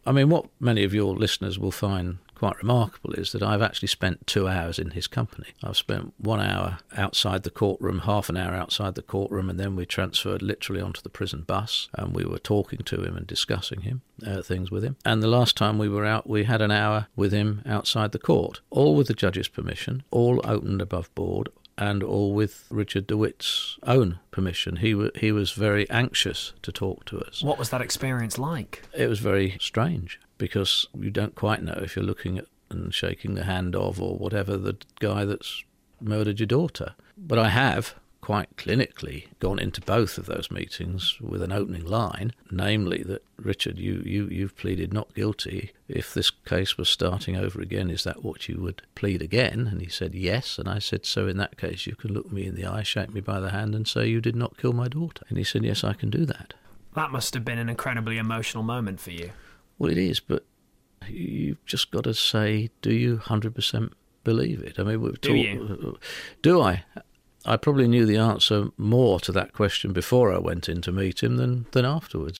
I mean, what many of your listeners will find quite remarkable is that I've actually spent 2 hours in his company. I've spent 1 hour outside the courtroom, half an hour outside the courtroom, and then we transferred literally onto the prison bus, and we were talking to him and discussing things with him. And the last time we were out, we had an hour with him outside the court, all with the judge's permission, all opened above board, and all with Richard DeWitt's own permission. He was very anxious to talk to us. What was that experience like? It was very strange, because you don't quite know if you're looking at and shaking the hand of or whatever the guy that's murdered your daughter. But I have quite clinically gone into both of those meetings with an opening line, namely that, Richard, you've pleaded not guilty. If this case was starting over again, is that what you would plead again? And he said yes. And I said, so in that case you can look me in the eye, shake me by the hand and say you did not kill my daughter. And he said, yes, I can do that. That must have been an incredibly emotional moment for you. Well, it is, but you've just got to say, do you 100% believe it? I mean, do I? I probably knew the answer more to that question before I went in to meet him than afterwards.